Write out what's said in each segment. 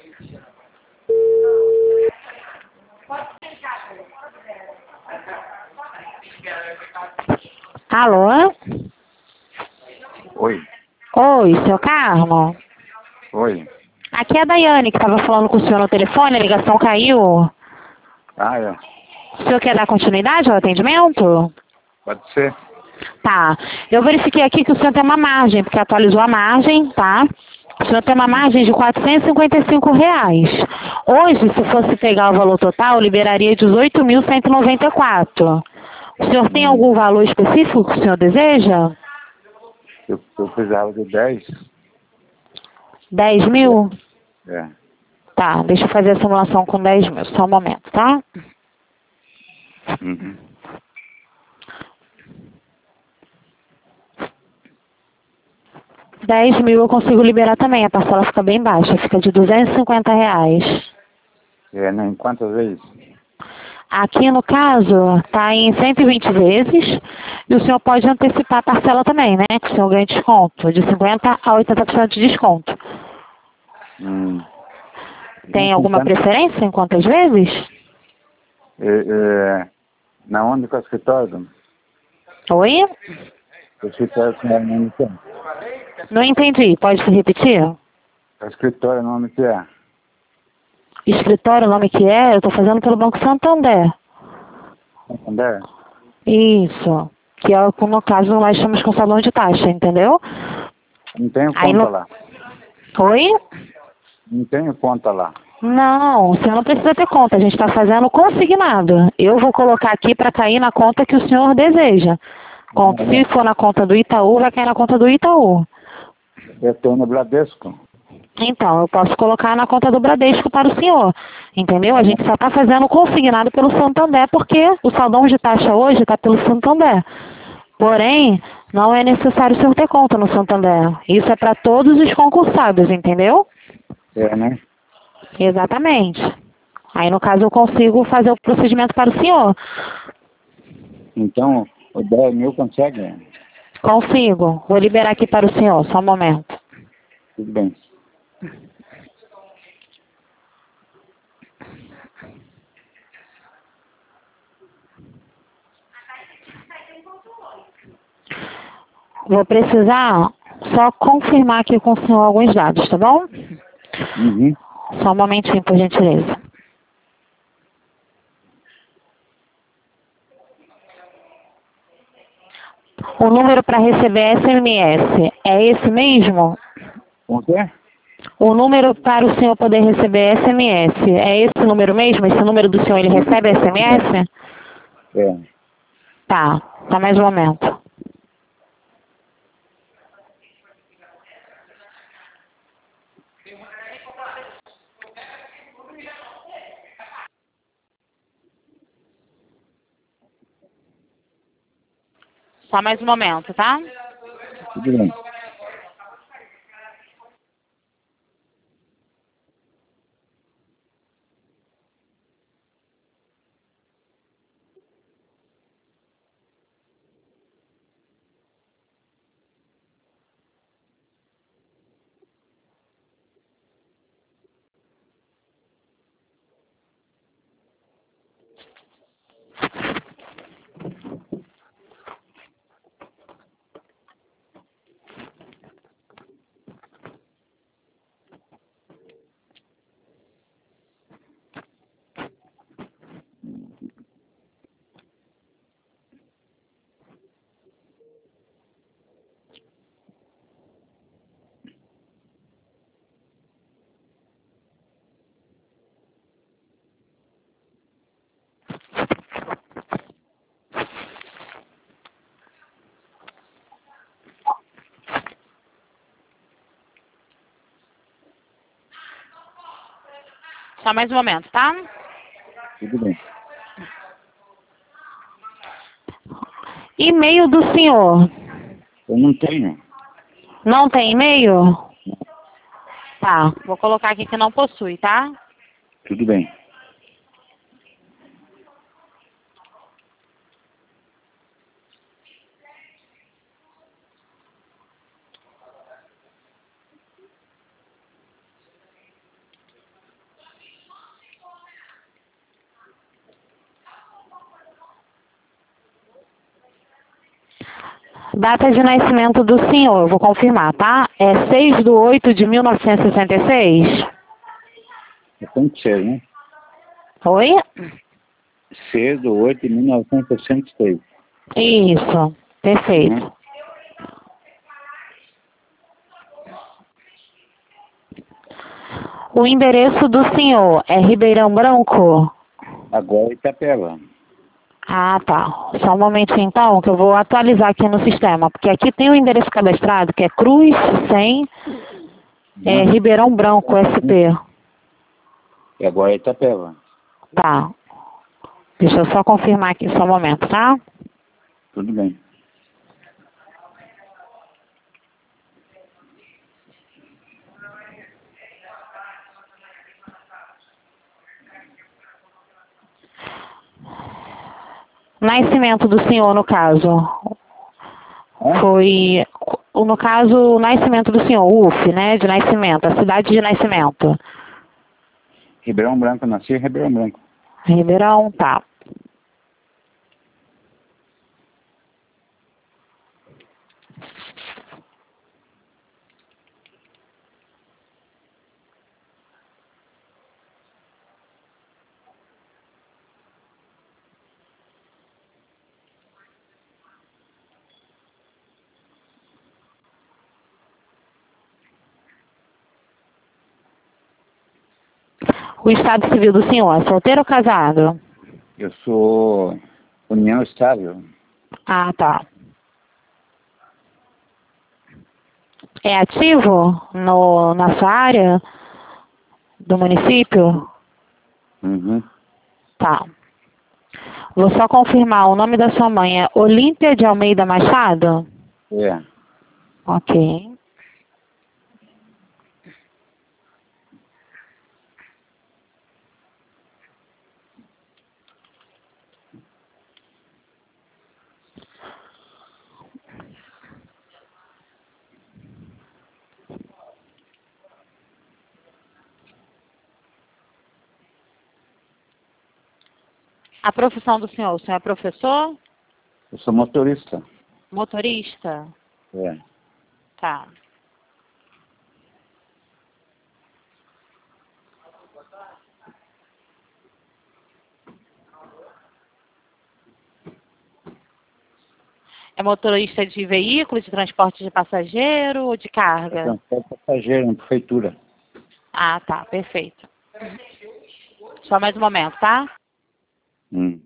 Alô? Oi. Oi, seu Carmo? Oi. Aqui é a Daiane, que estava falando com o senhor no telefone, a ligação caiu. Ah, é. O senhor quer dar continuidade ao atendimento? Pode ser. Tá. Eu verifiquei aqui que o senhor tem uma margem, porque atualizou a margem, tá? O senhor tem uma margem de R$ 455. Hoje, se fosse pegar o valor total, liberaria 18.194. O senhor tem algum valor específico que o senhor deseja? Eu precisava de 10. 10 mil? É. Tá, deixa eu fazer a simulação com 10 mil, só um momento, tá? Uhum. 10 mil eu consigo liberar também, a parcela fica bem baixa, fica de R$ 250. É, né? Em quantas vezes? Aqui no caso, tá em 120 vezes, e o senhor pode antecipar a parcela também, né? Que o senhor ganha desconto, de 50% a 80% de desconto. Hum. Tem Em alguma quantas? preferência em quantas vezes? Na onde que é o escritório? Oi? O escritório que é o nome que é? Não entendi, pode se repetir? O escritório, o nome que é? Escritório, o nome que é? Eu estou fazendo pelo Banco Santander. Santander? Isso. Que é, no caso, nós estamos com salão de taxa, entendeu? Não tenho Aí conta no... lá. Oi? Não tenho conta lá. Não, o senhor não precisa ter conta, a gente está fazendo consignado. Eu vou colocar aqui para cair na conta que o senhor deseja. Se for na conta do Itaú, vai cair na conta do Itaú. Eu estou no Bradesco. Então, eu posso colocar na conta do Bradesco para o senhor, entendeu? A gente só está fazendo consignado pelo Santander, porque o saldão de taxa hoje está pelo Santander. Porém, não é necessário o senhor ter conta no Santander. Isso é para todos os concursados, entendeu? É, né? Exatamente. Aí, no caso, eu consigo fazer o procedimento para o senhor. Então, o 10 mil consegue? Consigo. Vou liberar aqui para o senhor, só um momento. Tudo bem. Vou precisar só confirmar aqui com o senhor alguns dados, tá bom? Uhum. Só um momentinho, por gentileza. O número para receber SMS é esse mesmo? O quê? O número para o senhor poder receber SMS é esse número mesmo? Esse número do senhor, ele recebe SMS? É. Tá mais um momento. Só mais um momento, tá? Tudo bem. Só mais um momento, tá? Tudo bem. E-mail do senhor. Eu não tenho. Não tem e-mail? Tá, vou colocar aqui que não possui, tá? Tudo bem. Data de nascimento do senhor, vou confirmar, tá? É 6/8/1966? Tem que ser, né? Oi? 6/8/1966. Isso, perfeito. Uhum. O endereço do senhor é Ribeirão Branco? Agora Itapeva. Ah, tá. Só um momentinho então, que eu vou atualizar aqui no sistema. Porque aqui tem o endereço cadastrado, que é Cruz 100, Uhum. Ribeirão Branco, SP. E agora Itapeva. Tá. Deixa eu só confirmar aqui só um momento, tá? Tudo bem. Nascimento do senhor, no caso. Hã? Foi, no caso, o nascimento do senhor, UF, né, de nascimento, a cidade de nascimento. Ribeirão Branco, nasci em Ribeirão Branco. Ribeirão, tá. O estado civil do senhor, é solteiro ou casado? Eu sou União Estável. Ah, tá. É ativo na sua área do município? Uhum. Tá. Vou só confirmar, o nome da sua mãe é Olímpia de Almeida Machado? É. Ok. A profissão do senhor? O senhor é professor? Eu sou motorista. Motorista? É. Tá. É motorista de veículo, de transporte de passageiro ou de Eu carga? transporto passageiro na prefeitura. Ah, tá. Perfeito. Só mais um momento, tá? Hum.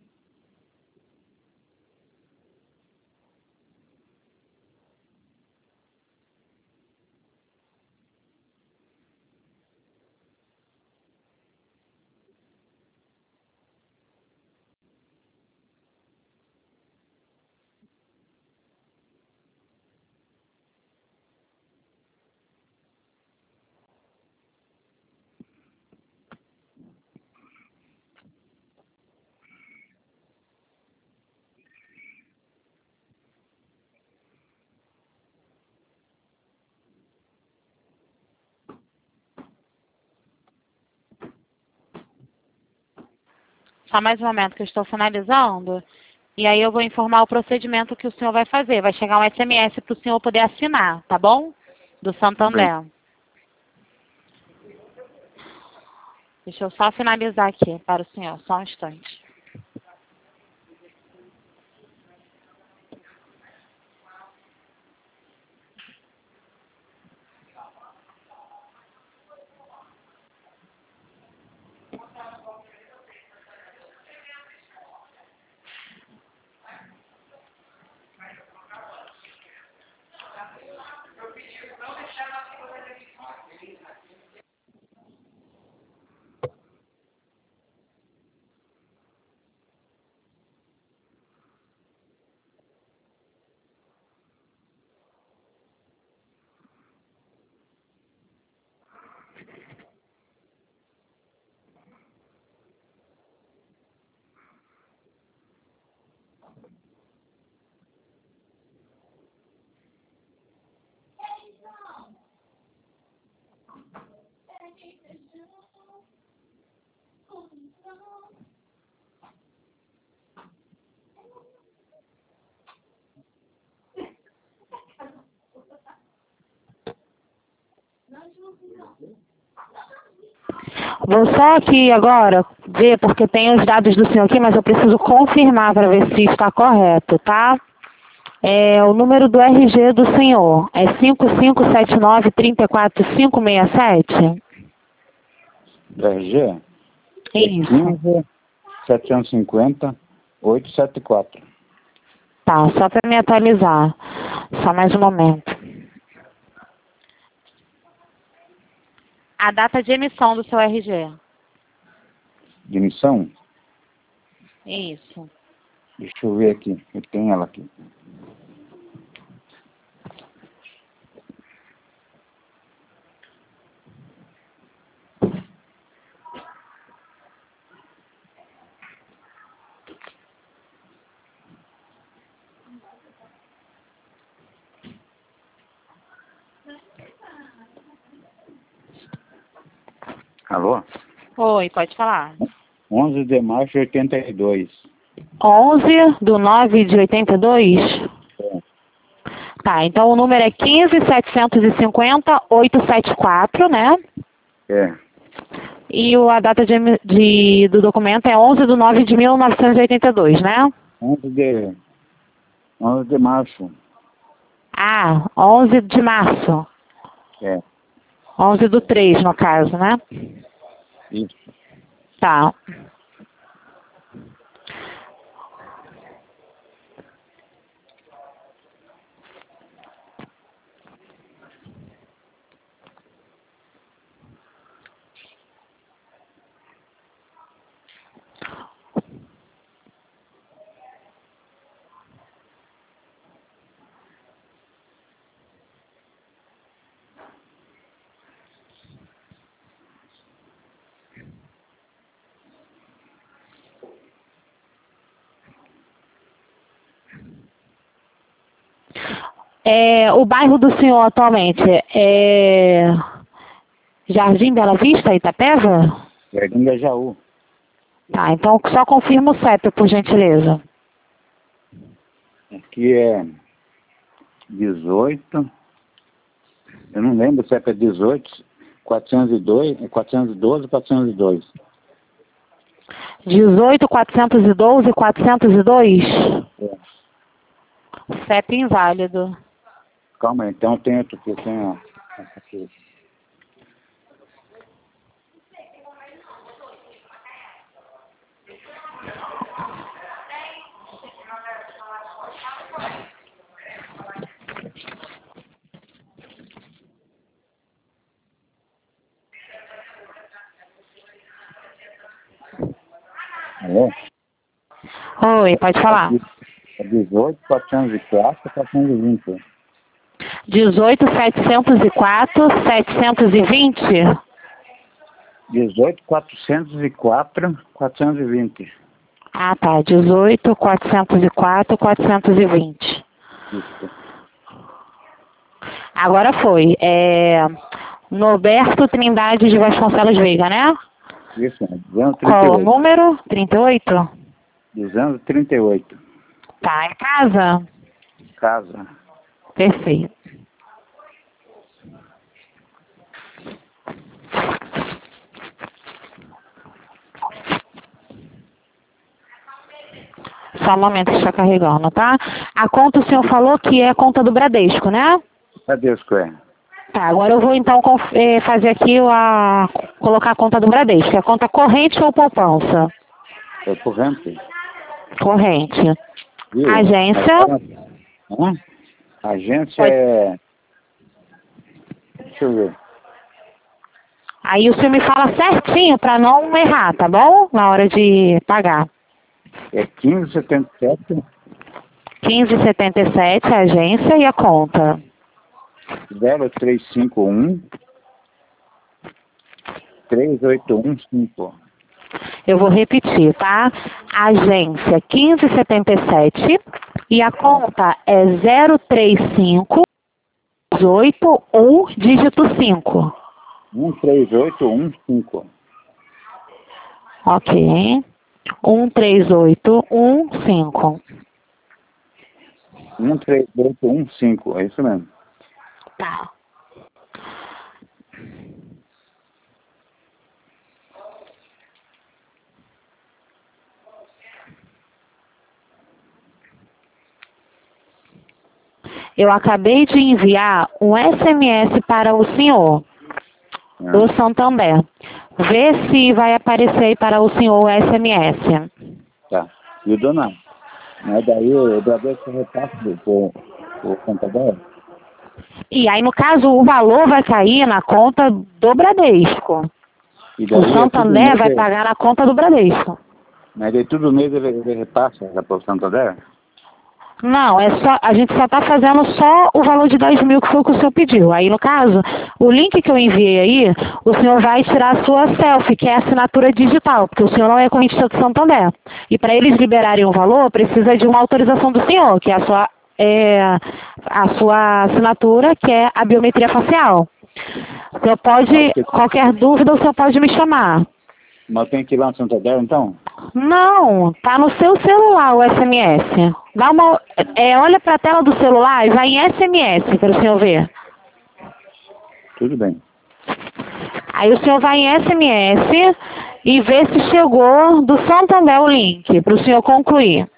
Só mais um momento que eu estou finalizando. E aí eu vou informar o procedimento que o senhor vai fazer. Vai chegar um SMS para o senhor poder assinar, tá bom? Do Bem. Santander. Deixa eu só finalizar aqui para o senhor, só um instante. Vou só aqui agora ver, porque tem os dados do senhor aqui, mas eu preciso confirmar para ver se está correto, tá? O número do RG do senhor é 5579-34567? Do RG? Isso. 15 750 874. Tá, só para me atualizar. Só mais um momento. A data de emissão do seu RG. De emissão? Isso. Deixa eu ver aqui. Eu tenho ela aqui. Alô? Oi, pode falar. 11 de março de 82. 11/9/82? É. Tá, então o número é 15.750.874, né? É. E a data do documento é 11/9/1982, né? 11 de março. Ah, 11 de março. É. 11/3, no caso, né? Isso. Tá. O bairro do senhor atualmente é Jardim Bela Vista, Itapeva? Jardim da Jaú. Tá, então só confirma o CEP, por gentileza. Aqui é 18. Eu não lembro se é 18. 402, 412, 402. 18.412.402? É. CEP inválido. Calma aí, então tem outro aqui, tem ó. Aqui. Alô? Oi, pode falar. É 18, 404, 420. 18.704.720? 18, 404, 420. Ah, tá. 18.404.420. Isso. Agora foi. Norberto Trindade de Vasconcelos Veiga, né? Isso, Qual o 238. número? 38? 238. Tá, é casa? Casa. Perfeito. Só um momento que está carregando, tá? A conta o senhor falou que é a conta do Bradesco, né? Bradesco, é. Tá, agora eu vou então fazer aqui colocar a conta do Bradesco. É a conta corrente ou poupança? É corrente. Corrente. Viu? Agência? Hã? Agência Pode. é... Deixa eu ver. Aí o senhor me fala certinho para não errar, tá bom? Na hora de pagar. É 1577 1577, a agência, e a conta? 0351 3815. Eu vou repetir, tá? Agência 1577 e a conta é 035 1 dígito 5. 13815. Ok. 13815. 13815. É isso mesmo. Tá. Eu acabei de enviar um SMS para o senhor, do Santander. Vê se vai aparecer aí para o senhor o SMS. Tá. E dona, mas daí o Bradesco repassa o Santander? E aí, no caso, o valor vai cair na conta do Bradesco. E daí O Santander vai pagar na conta do Bradesco. Mas daí todo mês ele repassa para o Santander? Não, a gente só está fazendo só o valor de 10 mil que foi o que o senhor pediu. Aí, no caso, o link que eu enviei aí, o senhor vai tirar a sua selfie, que é a assinatura digital, porque o senhor não é correntista do Santander. E para eles liberarem o valor, precisa de uma autorização do senhor, que é a sua assinatura, que é a biometria facial. O senhor pode, qualquer dúvida, o senhor pode me chamar. Mas tem que ir lá no Santander, então? Não, tá no seu celular o SMS. Olha para a tela do celular e vai em SMS para o senhor ver. Tudo bem. Aí o senhor vai em SMS e vê se chegou do Santander o link para o senhor concluir.